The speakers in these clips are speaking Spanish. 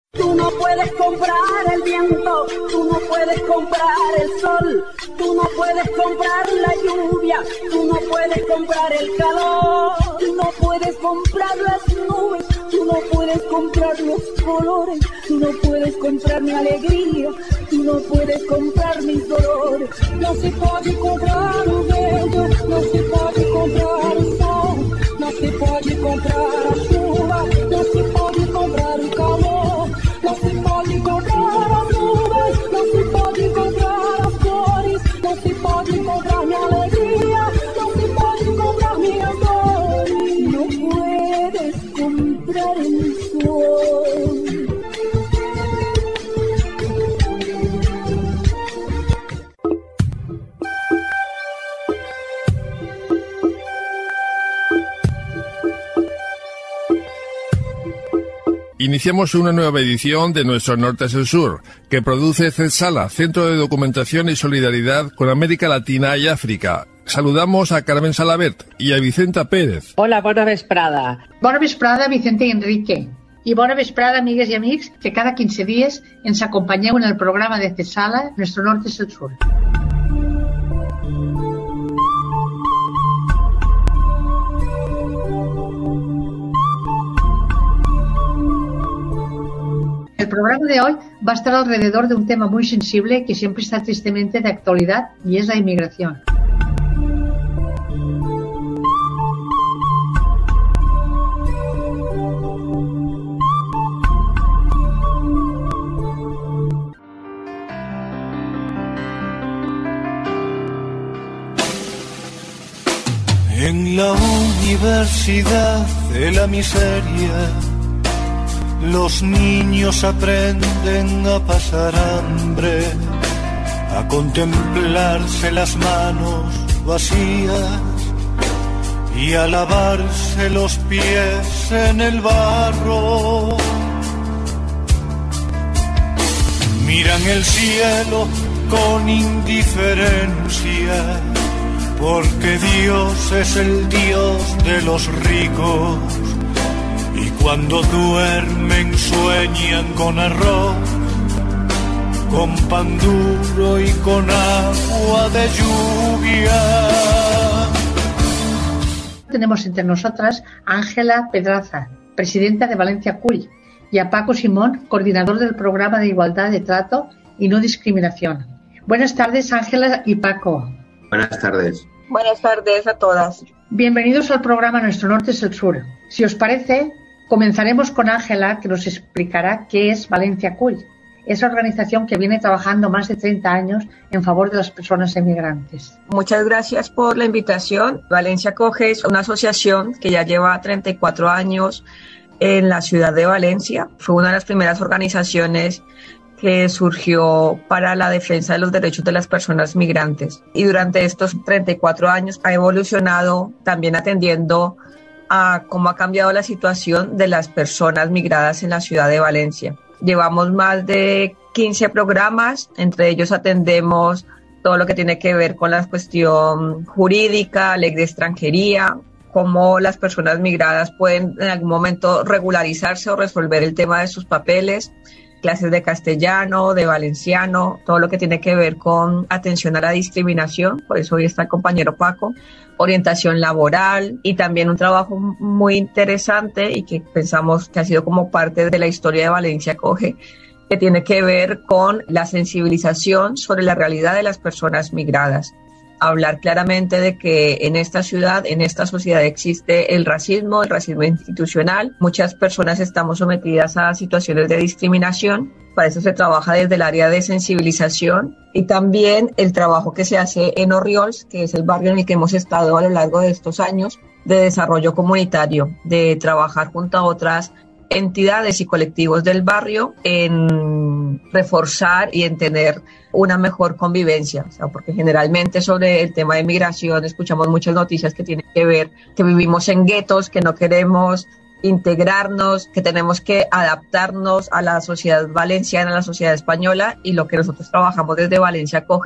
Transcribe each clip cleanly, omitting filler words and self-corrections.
Tú no puedes comprar el viento, tú no puedes comprar el sol, tú no puedes comprar la lluvia, tú no puedes comprar el calor, tú no puedes comprar las nubes, tú no puedes comprar los colores, tú no puedes comprar mi alegría, tú no puedes comprar mis dolores. No se puede comprar el viento, no se puede comprar el sol, no se puede comprar la chuva, no se puede comprar el calor. No se puede comprar las nubes, no se puede comprar las flores, no se puede comprar mi alegría, no se puede comprar mi amor. No puedes comprar el sol. Iniciamos una nueva edición de Nuestro Norte es el Sur, que produce CESALA, Centro de Documentación y Solidaridad con América Latina y África. Saludamos a Carmen Salabert y a Vicenta Pérez. Hola, bona vesprada. Bona vesprada, Vicente i Enrique. I bona vesprada, amigues i amics, que cada 15 dies ens acompanyeu en el programa de CESALA, Nuestro Norte es el Sur. El programa de hoy va a estar alrededor de un tema muy sensible que siempre está tristemente de actualidad y es la inmigración. En la universidad de la miseria, los niños aprenden a pasar hambre, a contemplarse las manos vacías y a lavarse los pies en el barro. Miran el cielo con indiferencia, porque Dios es el Dios de los ricos. Y cuando duermen sueñan con arroz, con pan duro y con agua de lluvia. Tenemos entre nosotras a Ángela Pedraza, presidenta de Valencia CULL, y a Paco Simón, coordinador del programa de Igualdad de Trato y No Discriminación. Buenas tardes, Ángela y Paco. Buenas tardes. Buenas tardes a todas. Bienvenidos al programa Nuestro Norte es el Sur. Si os parece, comenzaremos con Ángela, que nos explicará qué es Valencia CULL. Es la organización que viene trabajando más de 30 años en favor de las personas emigrantes. Muchas gracias por la invitación. Valencia COGE es una asociación que ya lleva 34 años en la ciudad de Valencia. Fue una de las primeras organizaciones que surgió para la defensa de los derechos de las personas migrantes. Y durante estos 34 años ha evolucionado también atendiendo a cómo ha cambiado la situación de las personas migradas en la ciudad de Valencia. Llevamos más de 15 programas, entre ellos atendemos todo lo que tiene que ver con la cuestión jurídica, ley de extranjería, cómo las personas migradas pueden en algún momento regularizarse o resolver el tema de sus papeles, clases de castellano, de valenciano, todo lo que tiene que ver con atención a la discriminación, por eso hoy está el compañero Paco, orientación laboral y también un trabajo muy interesante y que pensamos que ha sido como parte de la historia de Valencia COGE, que tiene que ver con la sensibilización sobre la realidad de las personas migradas. Hablar claramente de que en esta ciudad, en esta sociedad existe el racismo institucional. Muchas personas estamos sometidas a situaciones de discriminación. Para eso se trabaja desde el área de sensibilización y también el trabajo que se hace en Orriols, que es el barrio en el que hemos estado a lo largo de estos años, de desarrollo comunitario, de trabajar junto a otras entidades y colectivos del barrio en reforzar y en tener una mejor convivencia, o sea, porque generalmente sobre el tema de migración escuchamos muchas noticias que tienen que ver que vivimos en guetos, que no queremos integrarnos, que tenemos que adaptarnos a la sociedad valenciana, a la sociedad española, y lo que nosotros trabajamos desde Valencia COGE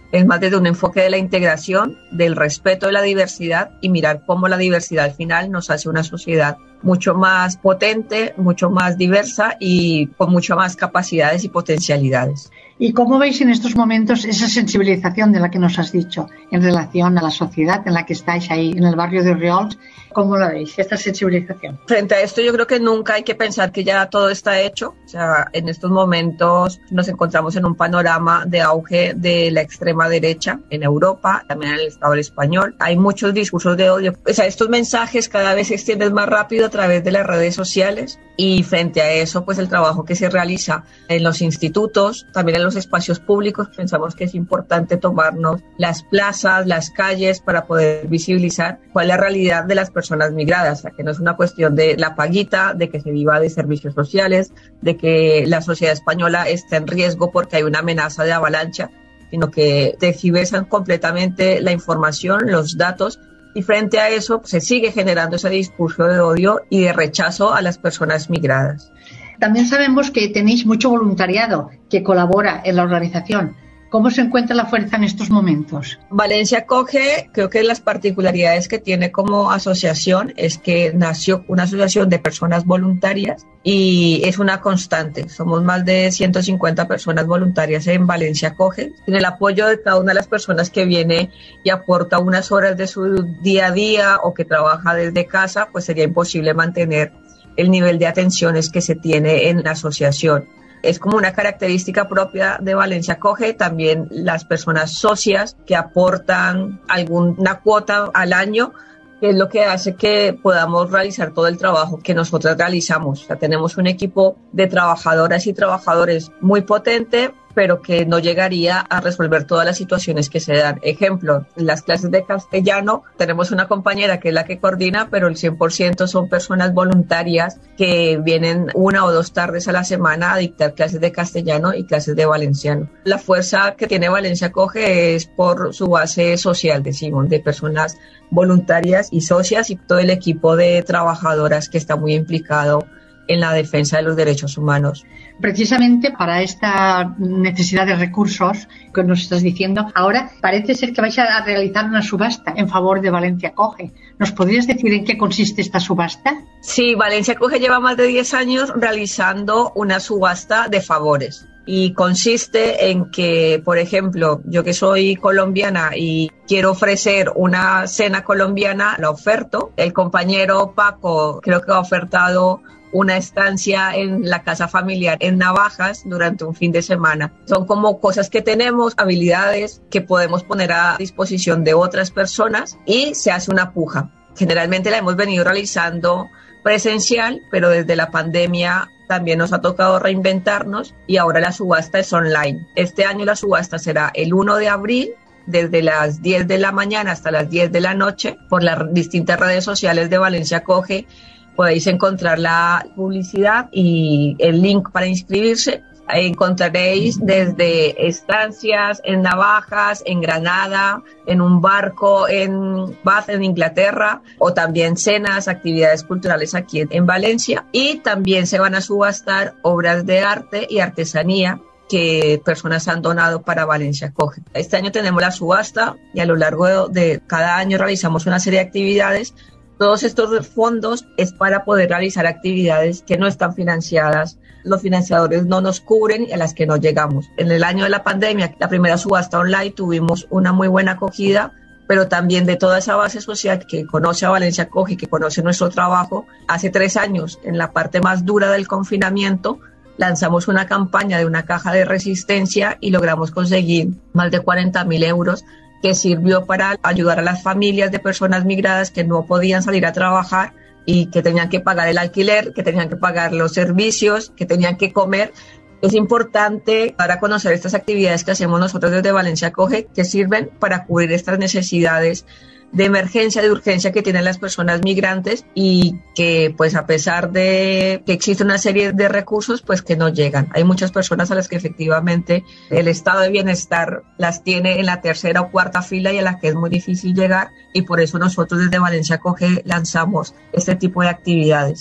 Es más desde un enfoque de la integración, del respeto de la diversidad y mirar cómo la diversidad al final nos hace una sociedad mucho más potente, mucho más diversa y con mucho más capacidades y potencialidades. ¿Y cómo veis en estos momentos esa sensibilización de la que nos has dicho en relación a la sociedad en la que estáis ahí en el barrio de Orriols? ¿Cómo la veis, esta sensibilización? Frente a esto yo creo que nunca hay que pensar que ya todo está hecho. O sea, en estos momentos nos encontramos en un panorama de auge de la extrema derecha en Europa, también en el Estado español. Hay muchos discursos de odio. O sea, estos mensajes cada vez se extienden más rápido a través de las redes sociales y frente a eso, pues el trabajo que se realiza en los institutos, también en los espacios públicos, pensamos que es importante tomarnos las plazas, las calles para poder visibilizar cuál es la realidad de las personas migradas, o sea, que no es una cuestión de la paguita, de que se viva de servicios sociales, de que la sociedad española está en riesgo porque hay una amenaza de avalancha, sino que tergiversan completamente la información, los datos, y frente a eso se sigue generando ese discurso de odio y de rechazo a las personas migradas. También sabemos que tenéis mucho voluntariado que colabora en la organización. ¿Cómo se encuentra la fuerza en estos momentos? Valencia Acoge, creo que las particularidades que tiene como asociación es que nació una asociación de personas voluntarias y es una constante. Somos más de 150 personas voluntarias en Valencia Acoge. Sin el apoyo de cada una de las personas que viene y aporta unas horas de su día a día o que trabaja desde casa, pues sería imposible mantener el nivel de atenciones que se tiene en la asociación. Es como una característica propia de Valencia Acoge, también las personas socias que aportan alguna cuota al año, que es lo que hace que podamos realizar todo el trabajo que nosotros realizamos. O sea, tenemos un equipo de trabajadoras y trabajadores muy potente, pero que no llegaría a resolver todas las situaciones que se dan. Ejemplo, en las clases de castellano tenemos una compañera que es la que coordina, pero el 100% son personas voluntarias que vienen 1 o 2 tardes a la semana a dictar clases de castellano y clases de valenciano. La fuerza que tiene Valencia Acoge es por su base social, decimos, de personas voluntarias y socias y todo el equipo de trabajadoras que está muy implicado en la defensa de los derechos humanos. Precisamente para esta necesidad de recursos que nos estás diciendo, ahora parece ser que vais a realizar una subasta en favor de Valencia Acoge. ¿Nos podrías decir en qué consiste esta subasta? Sí, Valencia Acoge lleva más de 10 años realizando una subasta de favores. Y consiste en que, por ejemplo, yo que soy colombiana y quiero ofrecer una cena colombiana, la oferto. El compañero Paco creo que ha ofertado una estancia en la casa familiar en Navajas durante un fin de semana. Son como cosas que tenemos, habilidades que podemos poner a disposición de otras personas y se hace una puja. Generalmente la hemos venido realizando presencial, pero desde la pandemia también nos ha tocado reinventarnos y ahora la subasta es online. Este año la subasta será el 1 de abril desde las 10 de la mañana hasta las 10 de la noche por las distintas redes sociales de Valencia Acoge. Podéis encontrar la publicidad y el link para inscribirse. Encontraréis desde estancias en Navajas, en Granada, en un barco en Bath, en Inglaterra, o también cenas, actividades culturales aquí en Valencia. Y también se van a subastar obras de arte y artesanía que personas han donado para Valencia Acoge. Este año tenemos la subasta y a lo largo de cada año realizamos una serie de actividades. Todos estos fondos es para poder realizar actividades que no están financiadas. Los financiadores no nos cubren y a las que no llegamos. En el año de la pandemia, la primera subasta online, tuvimos una muy buena acogida, pero también de toda esa base social que conoce a Valencia Acoge, que conoce nuestro trabajo. Hace 3 años, en la parte más dura del confinamiento, lanzamos una campaña de una caja de resistencia y logramos conseguir más de 40.000 euros que sirvió para ayudar a las familias de personas migradas que no podían salir a trabajar y que tenían que pagar el alquiler, que tenían que pagar los servicios, que tenían que comer. Es importante dar a conocer estas actividades que hacemos nosotros desde Valencia Acoge, que sirven para cubrir estas necesidades de emergencia, de urgencia que tienen las personas migrantes y que pues a pesar de que existe una serie de recursos pues que no llegan. Hay muchas personas a las que efectivamente el estado de bienestar las tiene en la 3ª o 4ª fila y a las que es muy difícil llegar y por eso nosotros desde Valencia Acoge lanzamos este tipo de actividades.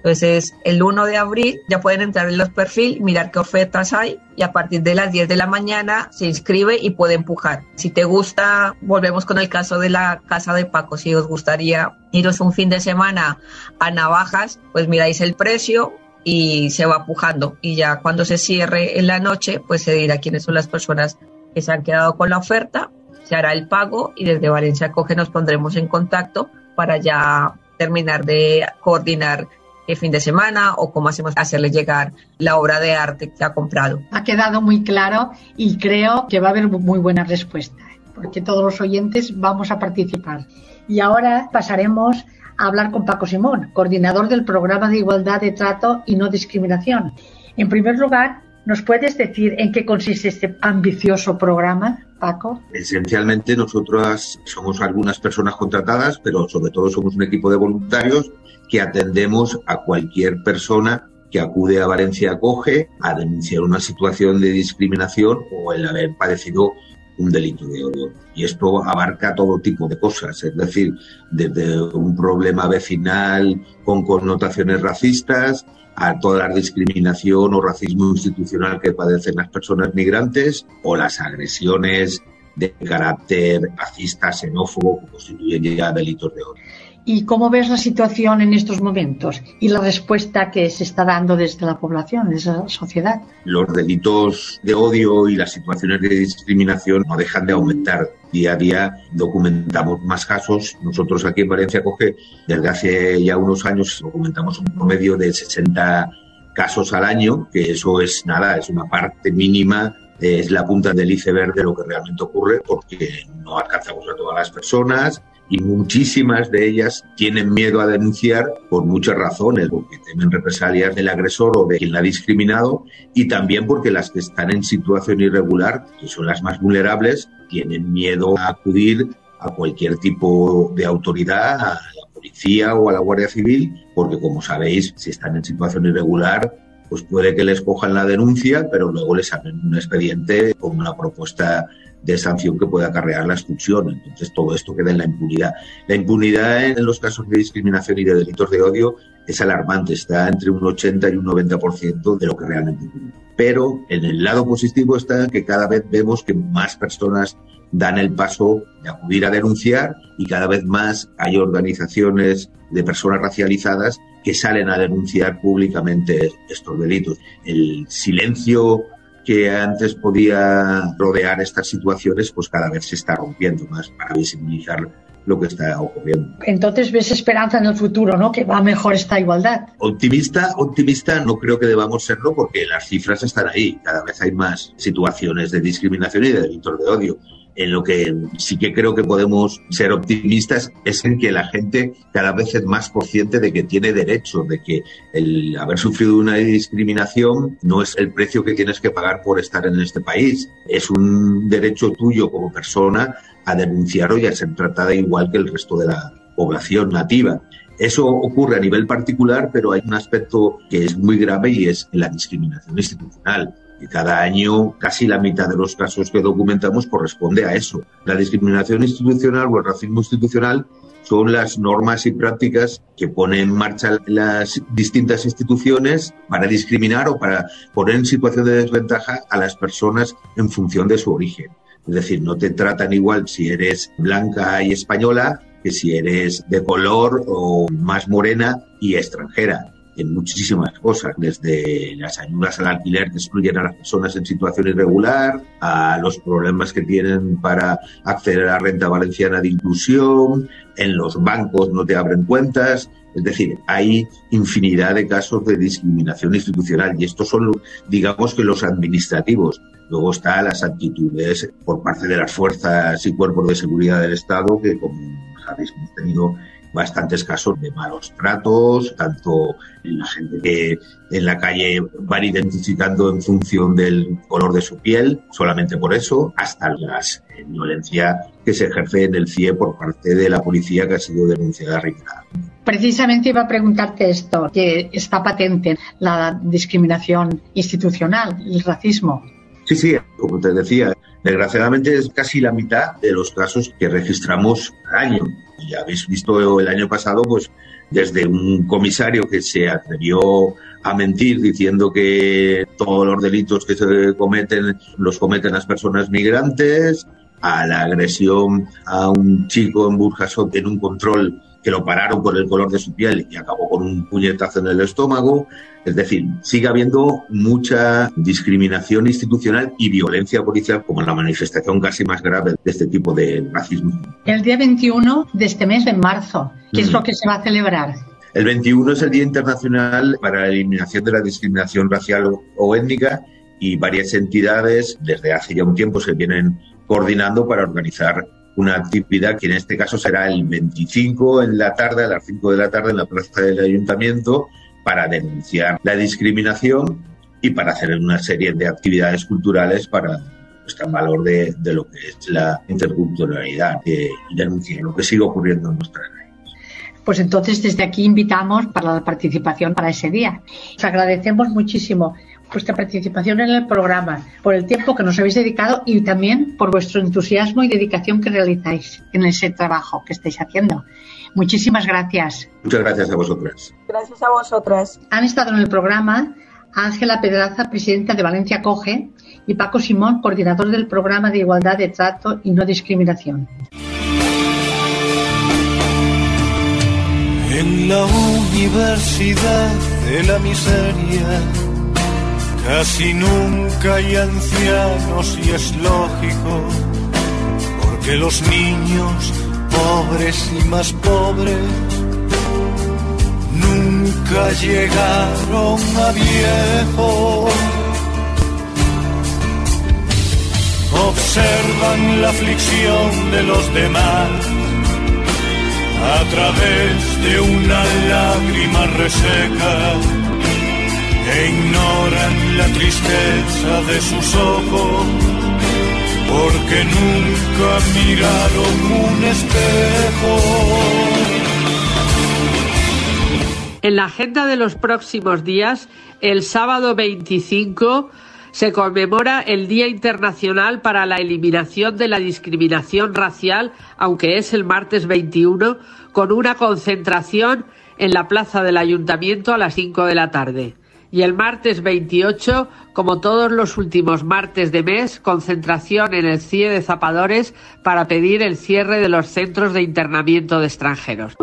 Entonces, el 1 de abril ya pueden entrar en los perfiles, mirar qué ofertas hay y a partir de las 10 de la mañana se inscribe y puede empujar. Si te gusta, volvemos con el caso de la casa de Paco, si os gustaría iros un fin de semana a Navajas, pues miráis el precio y se va pujando y ya cuando se cierre en la noche, pues se dirá quiénes son las personas que se han quedado con la oferta, se hará el pago y desde Valencia Acoge nos pondremos en contacto para ya terminar de coordinar el fin de semana o cómo hacemos hacerle llegar la obra de arte que ha comprado. Ha quedado muy claro y creo que va a haber muy buena respuesta, porque todos los oyentes vamos a participar. Y ahora pasaremos a hablar con Paco Simón, coordinador del Programa de Igualdad de Trato y No Discriminación. En primer lugar, ¿nos puedes decir en qué consiste este ambicioso programa, Paco? Esencialmente nosotros somos algunas personas contratadas, pero sobre todo somos un equipo de voluntarios que atendemos a cualquier persona que acude a Valencia Acoge a denunciar una situación de discriminación o el haber padecido un delito de odio. Y esto abarca todo tipo de cosas, es decir, desde un problema vecinal con connotaciones racistas a toda la discriminación o racismo institucional que padecen las personas migrantes o las agresiones de carácter racista, xenófobo, que constituyen ya delitos de odio. ¿Y cómo ves la situación en estos momentos y la respuesta que se está dando desde la población, desde la sociedad? Los delitos de odio y las situaciones de discriminación no dejan de aumentar. Día a día documentamos más casos. Nosotros aquí en Valencia Acoge, desde hace ya unos años, documentamos un promedio de 60 casos al año, que eso es nada, es una parte mínima, es la punta del iceberg de lo que realmente ocurre, porque no alcanzamos a todas las personas. Y muchísimas de ellas tienen miedo a denunciar por muchas razones, porque temen represalias del agresor o de quien la ha discriminado, y también porque las que están en situación irregular, que son las más vulnerables, tienen miedo a acudir a cualquier tipo de autoridad, a la policía o a la Guardia Civil, porque como sabéis, si están en situación irregular, pues puede que les cojan la denuncia, pero luego les abren un expediente con una propuesta de sanción que puede acarrear la expulsión. Entonces todo esto queda en la impunidad. La impunidad en los casos de discriminación y de delitos de odio es alarmante, está entre un 80 y un 90% de lo que realmente ocurre. Pero en el lado positivo está que cada vez vemos que más personas dan el paso de acudir a denunciar y cada vez más hay organizaciones de personas racializadas que salen a denunciar públicamente estos delitos. El silencio que antes podía rodear estas situaciones, pues cada vez se está rompiendo más para visibilizar lo que está ocurriendo. Entonces ves esperanza en el futuro, ¿no? Que va mejor esta igualdad. Optimista no creo que debamos serlo, porque las cifras están ahí. Cada vez hay más situaciones de discriminación y de delitos de odio. En lo que sí que creo que podemos ser optimistas es en que la gente cada vez es más consciente de que tiene derecho, de que el haber sufrido una discriminación no es el precio que tienes que pagar por estar en este país. Es un derecho tuyo como persona a denunciar y a ser tratada igual que el resto de la población nativa. Eso ocurre a nivel particular, pero hay un aspecto que es muy grave y es la discriminación institucional. Y cada año casi la mitad de los casos que documentamos corresponde a eso. La discriminación institucional o el racismo institucional son las normas y prácticas que ponen en marcha las distintas instituciones para discriminar o para poner en situación de desventaja a las personas en función de su origen. Es decir, no te tratan igual si eres blanca y española que si eres de color o más morena y extranjera. En muchísimas cosas, desde las ayudas al alquiler que excluyen a las personas en situación irregular, a los problemas que tienen para acceder a la renta valenciana de inclusión, en los bancos no te abren cuentas. Es decir, hay infinidad de casos de discriminación institucional y estos son, digamos, que los administrativos. Luego están las actitudes por parte de las fuerzas y cuerpos de seguridad del Estado, que como sabéis hemos tenido bastantes casos de malos tratos, tanto la gente que en la calle van identificando en función del color de su piel, solamente por eso, hasta la violencia que se ejerce en el CIE por parte de la policía que ha sido denunciada reiteradamente. Precisamente iba a preguntarte esto, que está patente la discriminación institucional, el racismo. Sí, como te decía, Desgraciadamente es casi la mitad de los casos que registramos al año. Ya habéis visto el año pasado, pues desde un comisario que se atrevió a mentir diciendo que todos los delitos que se cometen los cometen las personas migrantes, a la agresión a un chico en Burjasot en un control que lo pararon por el color de su piel y acabó con un puñetazo en el estómago. Es decir, sigue habiendo mucha discriminación institucional y violencia policial como la manifestación casi más grave de este tipo de racismo. El día 21 de este mes, en marzo, ¿qué es lo que se va a celebrar? El 21 es el Día Internacional para la Eliminación de la Discriminación Racial o Étnica y varias entidades desde hace ya un tiempo se vienen coordinando para organizar una actividad que en este caso será el 25 en la tarde, a las 5 de la tarde en la plaza del Ayuntamiento, para denunciar la discriminación y para hacer una serie de actividades culturales para puesta en valor de lo que es la interculturalidad y denunciar lo que sigue ocurriendo en nuestra región. Pues entonces desde aquí invitamos para la participación para ese día. Os agradecemos muchísimo vuestra participación en el programa, por el tiempo que nos habéis dedicado y también por vuestro entusiasmo y dedicación que realizáis en ese trabajo que estáis haciendo. Muchísimas gracias. Muchas gracias a vosotras. Gracias a vosotras. Han estado en el programa Ángela Pedraza, presidenta de Valencia Acoge, y Paco Simón, coordinador del programa de Igualdad de Trato y No Discriminación. En la universidad de la miseria casi nunca hay ancianos y es lógico, porque los niños pobres y más pobres nunca llegaron a viejos. Observan la aflicción de los demás a través de una lágrima reseca e ignoran la tristeza de sus ojos porque nunca miraron un espejo. En la agenda de los próximos días, el sábado 25 se conmemora el Día Internacional para la Eliminación de la Discriminación Racial, aunque es el martes 21, con una concentración en la plaza del Ayuntamiento a las 5 de la tarde. Y el martes 28, como todos los últimos martes de mes, concentración en el CIE de Zapadores para pedir el cierre de los centros de internamiento de extranjeros.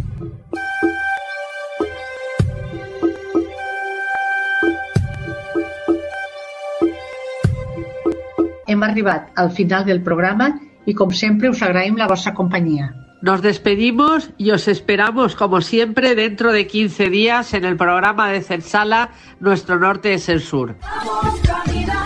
Hem arribat al final del programa y, como siempre, us agraïm la vostra companyia. Nos despedimos y os esperamos, como siempre, dentro de 15 días en el programa de CERSALA, Nuestro Norte es el Sur. Vamos,